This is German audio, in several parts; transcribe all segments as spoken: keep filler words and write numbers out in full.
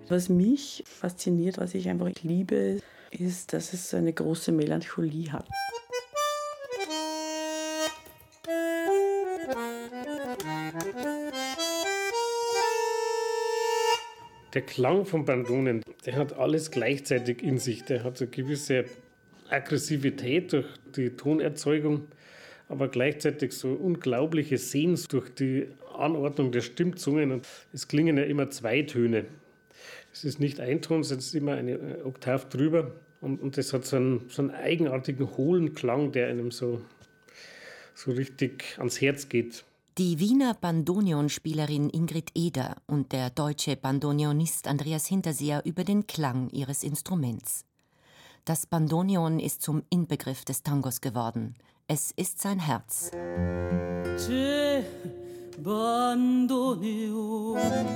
Was mich fasziniert, was ich einfach liebe, ist, dass es so eine große Melancholie hat. Der Klang von Bandonen, der hat alles gleichzeitig in sich. Der hat eine gewisse Aggressivität durch die Tonerzeugung, aber gleichzeitig so unglaubliche Sehnsucht durch die Anordnung der Stimmzungen. Und es klingen ja immer zwei Töne. Es ist nicht ein Ton, es ist immer eine Oktav drüber. Und, und das hat so einen, so einen eigenartigen, hohlen Klang, der einem so, so richtig ans Herz geht. Die Wiener Bandoneonspielerin Ingrid Eder und der deutsche Bandoneonist Andreas Hinterseher über den Klang ihres Instruments. Das Bandoneon ist zum Inbegriff des Tangos geworden. Es ist sein Herz. Che bandoneon.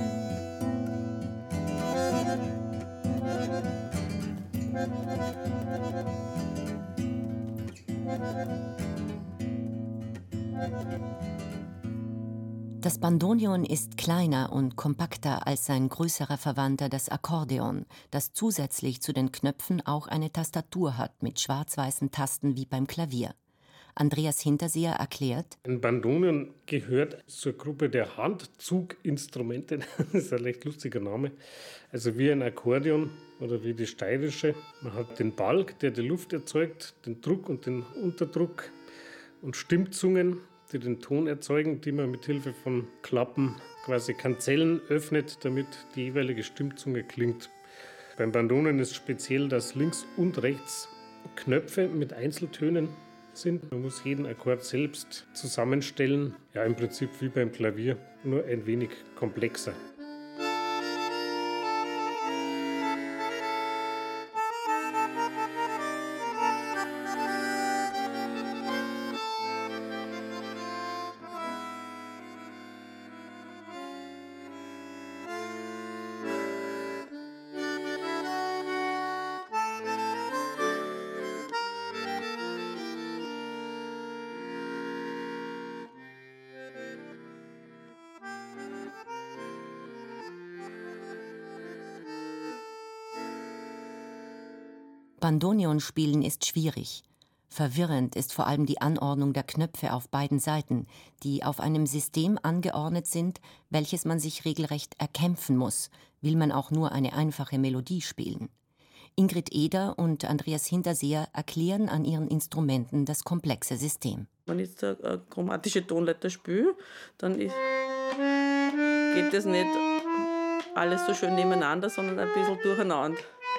Das Bandoneon ist kleiner und kompakter als sein größerer Verwandter, das Akkordeon, das zusätzlich zu den Knöpfen auch eine Tastatur hat mit schwarz-weißen Tasten wie beim Klavier. Andreas Hinterseher erklärt: Ein Bandoneon gehört zur Gruppe der Handzuginstrumente. Das ist ein recht lustiger Name. Also wie ein Akkordeon oder wie die steirische. Man hat den Balg, der die Luft erzeugt, den Druck und den Unterdruck und Stimmzungen, die den Ton erzeugen, die man mit Hilfe von Klappen quasi Kanzellen öffnet, damit die jeweilige Stimmzunge klingt. Beim Bandoneon ist speziell, dass links und rechts Knöpfe mit Einzeltönen sind. Man muss jeden Akkord selbst zusammenstellen. Ja, im Prinzip wie beim Klavier, nur ein wenig komplexer. Bandoneon spielen ist schwierig. Verwirrend ist vor allem die Anordnung der Knöpfe auf beiden Seiten, die auf einem System angeordnet sind, welches man sich regelrecht erkämpfen muss, will man auch nur eine einfache Melodie spielen. Ingrid Eder und Andreas Hinterseher erklären an ihren Instrumenten das komplexe System. Wenn ich jetzt eine chromatische Tonleiter spiele, dann ist, geht das nicht alles so schön nebeneinander, sondern ein bisschen durcheinander.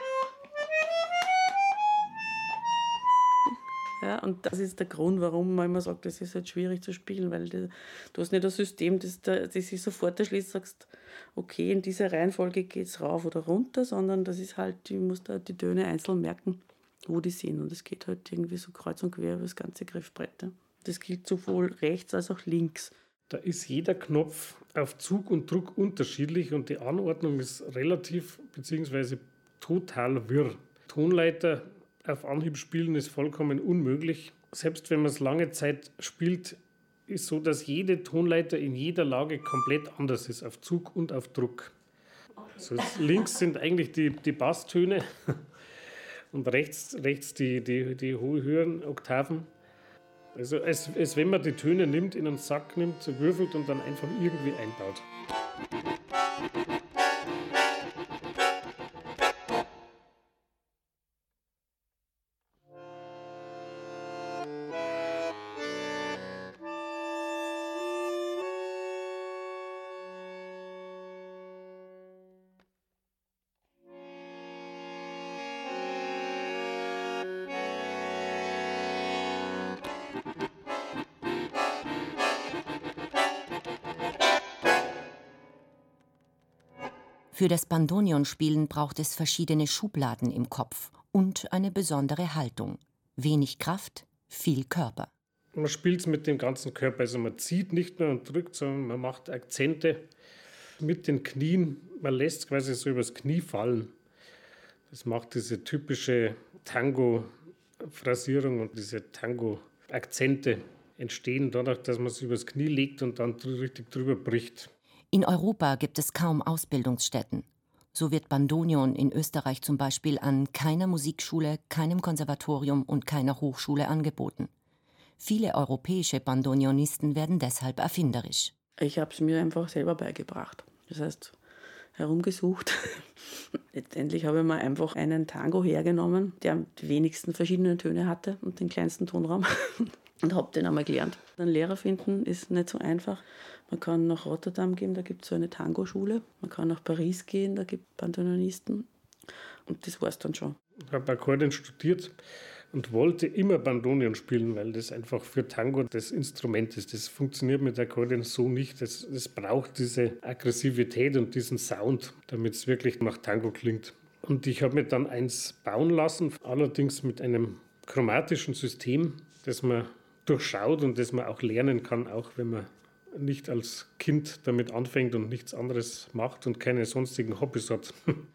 Ja, und das ist der Grund, warum man immer sagt, das ist halt schwierig zu spielen, weil du, du hast nicht ein System, das, das sich sofort erschließt, sagst, okay, in dieser Reihenfolge geht es rauf oder runter, sondern das ist halt, du musst da die Töne einzeln merken, wo die sind. Und es geht halt irgendwie so kreuz und quer über das ganze Griffbrett. Das gilt sowohl rechts als auch links. Da ist jeder Knopf auf Zug und Druck unterschiedlich und die Anordnung ist relativ bzw. total wirr. Tonleiter auf Anhieb spielen ist vollkommen unmöglich. Selbst wenn man es lange Zeit spielt, ist so, dass jede Tonleiter in jeder Lage komplett anders ist, auf Zug und auf Druck. Also links sind eigentlich die, die Basstöne und rechts, rechts die, die, die höheren Oktaven. Also als, als wenn man die Töne nimmt, in einen Sack nimmt, würfelt und dann einfach irgendwie einbaut. Für das Bandoneonspielen braucht es verschiedene Schubladen im Kopf und eine besondere Haltung. Wenig Kraft, viel Körper. Man spielt es mit dem ganzen Körper. Also man zieht nicht nur und drückt, sondern man macht Akzente mit den Knien. Man lässt es quasi so übers Knie fallen. Das macht diese typische Tango-Phrasierung und diese Tango-Akzente entstehen dadurch, dass man es übers Knie legt und dann richtig drüber bricht. In Europa gibt es kaum Ausbildungsstätten. So wird Bandoneon in Österreich zum Beispiel an keiner Musikschule, keinem Konservatorium und keiner Hochschule angeboten. Viele europäische Bandoneonisten werden deshalb erfinderisch. Ich habe es mir einfach selber beigebracht. Das heißt, herumgesucht. Letztendlich habe ich mir einfach einen Tango hergenommen, der die wenigsten verschiedenen Töne hatte und den kleinsten Tonraum und habe den einmal gelernt. Einen Lehrer finden ist nicht so einfach. Man kann nach Rotterdam gehen, da gibt es so eine Tango-Schule. Man kann nach Paris gehen, da gibt es Bandoneonisten. Und das war es dann schon. Ich habe Akkordeon studiert und wollte immer Bandoneon spielen, weil das einfach für Tango das Instrument ist. Das funktioniert mit Akkordeon so nicht. Es, es braucht diese Aggressivität und diesen Sound, damit es wirklich nach Tango klingt. Und ich habe mir dann eins bauen lassen, allerdings mit einem chromatischen System, das man durchschaut und das man auch lernen kann, auch wenn man nicht als Kind damit anfängt und nichts anderes macht und keine sonstigen Hobbys hat.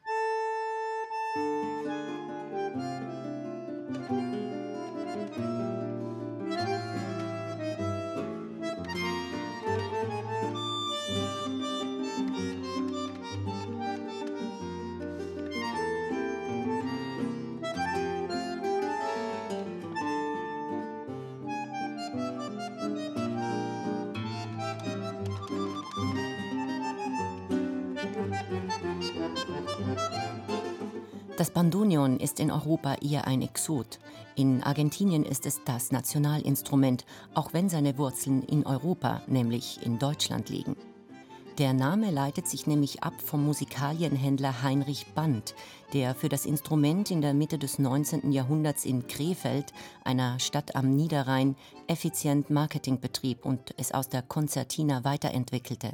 Das Bandoneon ist in Europa eher ein Exot. In Argentinien ist es das Nationalinstrument, auch wenn seine Wurzeln in Europa, nämlich in Deutschland, liegen. Der Name leitet sich nämlich ab vom Musikalienhändler Heinrich Band, der für das Instrument in der Mitte des neunzehnten Jahrhunderts in Krefeld, einer Stadt am Niederrhein, effizient Marketing betrieb und es aus der Konzertina weiterentwickelte.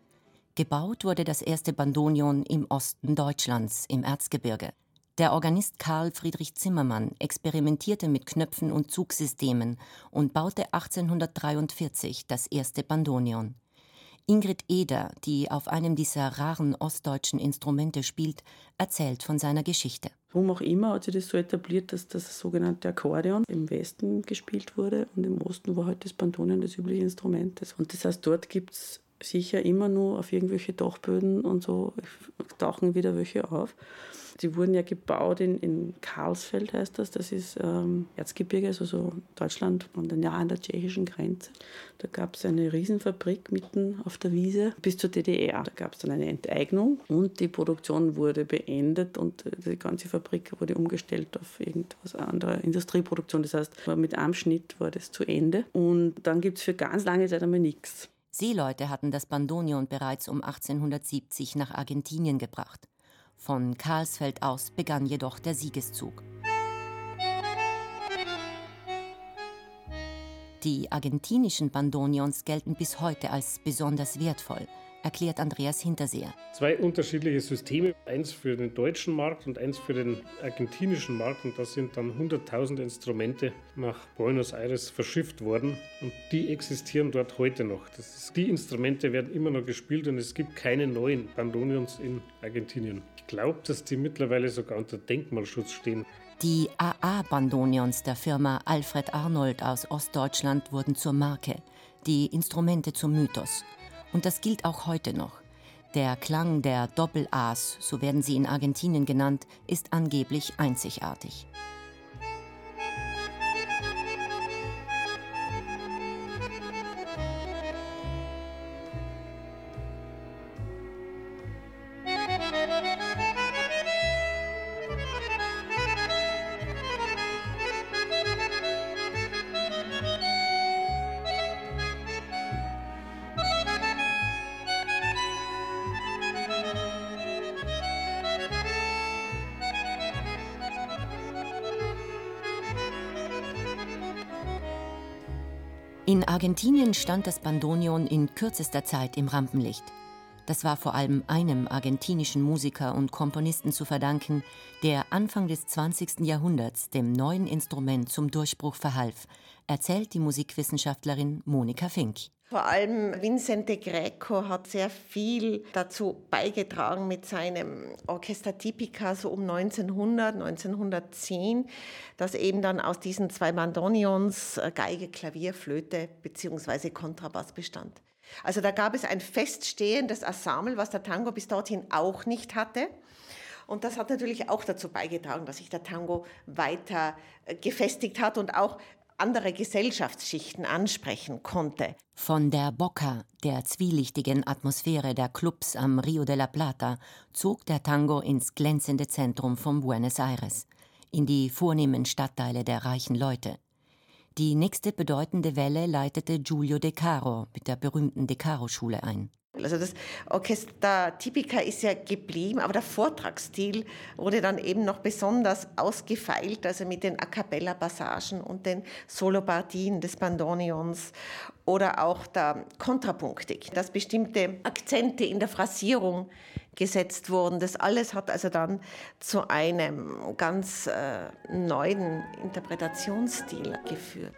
Gebaut wurde das erste Bandoneon im Osten Deutschlands, im Erzgebirge. Der Organist Karl Friedrich Zimmermann experimentierte mit Knöpfen und Zugsystemen und baute achtzehnhundertdreiundvierzig das erste Bandoneon. Ingrid Eder, die auf einem dieser raren ostdeutschen Instrumente spielt, erzählt von seiner Geschichte. Warum auch immer hat sich das so etabliert, dass das sogenannte Akkordeon im Westen gespielt wurde und im Osten war halt das Bandoneon das übliche Instrument. Und das heißt, dort gibt es sicher immer nur auf irgendwelche Dachböden und so tauchen wieder welche auf. Die wurden ja gebaut in, in Karlsfeld, heißt das. Das ist ähm, Erzgebirge, also so Deutschland und dann ja an der tschechischen Grenze. Da gab es eine Riesenfabrik mitten auf der Wiese bis zur D D R. Da gab es dann eine Enteignung und die Produktion wurde beendet und die ganze Fabrik wurde umgestellt auf irgendwas andere Industrieproduktion. Das heißt, mit einem Schnitt war das zu Ende und dann gibt es für ganz lange Zeit einmal nichts. Seeleute hatten das Bandoneon bereits um achtzehnhundertsiebzig nach Argentinien gebracht. Von Karlsfeld aus begann jedoch der Siegeszug. Die argentinischen Bandoneons gelten bis heute als besonders wertvoll, erklärt Andreas Hinterseher. Zwei unterschiedliche Systeme, eins für den deutschen Markt und eins für den argentinischen Markt. Und da sind dann hunderttausend Instrumente nach Buenos Aires verschifft worden. Und die existieren dort heute noch. Das ist, die Instrumente werden immer noch gespielt und es gibt keine neuen Bandoneons in Argentinien. Ich glaube, dass die mittlerweile sogar unter Denkmalschutz stehen. Die A A-Bandoneons der Firma Alfred Arnold aus Ostdeutschland wurden zur Marke, die Instrumente zum Mythos. Und das gilt auch heute noch. Der Klang der Doppel-As, so werden sie in Argentinien genannt, ist angeblich einzigartig. In Argentinien stand das Bandoneon in kürzester Zeit im Rampenlicht. Das war vor allem einem argentinischen Musiker und Komponisten zu verdanken, der Anfang des zwanzigsten Jahrhunderts dem neuen Instrument zum Durchbruch verhalf, erzählt die Musikwissenschaftlerin Monika Fink. Vor allem Vincente Greco hat sehr viel dazu beigetragen mit seinem Orchestra Tipica so um neunzehnhundert, neunzehnhundertzehn, dass eben dann aus diesen zwei Bandoneons Geige, Klavier, Flöte bzw. Kontrabass bestand. Also da gab es ein feststehendes Ensemble, was der Tango bis dorthin auch nicht hatte. Und das hat natürlich auch dazu beigetragen, dass sich der Tango weiter gefestigt hat und auch andere Gesellschaftsschichten ansprechen konnte. Von der Boca, der zwielichtigen Atmosphäre der Clubs am Rio de la Plata, zog der Tango ins glänzende Zentrum von Buenos Aires, in die vornehmen Stadtteile der reichen Leute. Die nächste bedeutende Welle leitete Giulio De Caro mit der berühmten De Caro-Schule ein. Also das Orchestra Tipica ist ja geblieben, aber der Vortragsstil wurde dann eben noch besonders ausgefeilt, also mit den A-Cappella-Passagen und den Solopartien des Bandoneons oder auch der Kontrapunktik, dass bestimmte Akzente in der Phrasierung gesetzt wurden. Das alles hat also dann zu einem ganz äh, neuen Interpretationsstil geführt.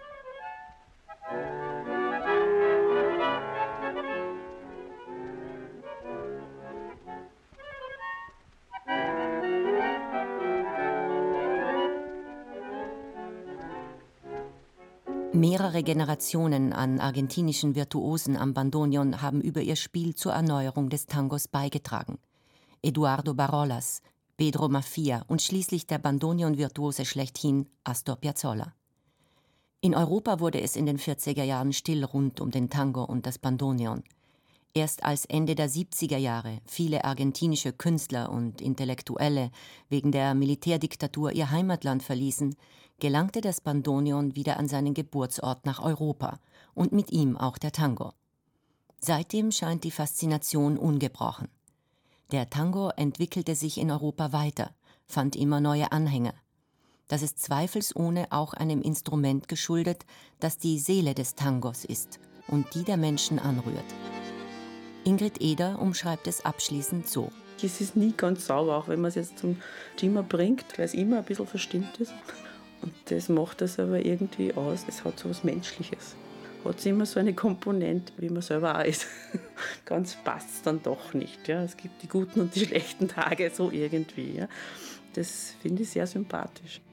Mehrere Generationen an argentinischen Virtuosen am Bandoneon haben über ihr Spiel zur Erneuerung des Tangos beigetragen. Eduardo Barrolas, Pedro Maffia und schließlich der Bandoneon-Virtuose schlechthin Astor Piazzolla. In Europa wurde es in den vierziger Jahren still rund um den Tango und das Bandoneon. Erst als Ende der siebziger Jahre viele argentinische Künstler und Intellektuelle wegen der Militärdiktatur ihr Heimatland verließen, gelangte das Bandoneon wieder an seinen Geburtsort nach Europa und mit ihm auch der Tango. Seitdem scheint die Faszination ungebrochen. Der Tango entwickelte sich in Europa weiter, fand immer neue Anhänger. Das ist zweifelsohne auch einem Instrument geschuldet, das die Seele des Tangos ist und die der Menschen anrührt. Ingrid Eder umschreibt es abschließend so. Es ist nie ganz sauber, auch wenn man es jetzt zum Jimmer bringt, weil es immer ein bisschen verstimmt ist. Und das macht es aber irgendwie aus. Es hat so was Menschliches. Hat es immer so eine Komponente, wie man selber auch ist. Ganz passt es dann doch nicht. Ja. Es gibt die guten und die schlechten Tage, so irgendwie. Ja. Das finde ich sehr sympathisch.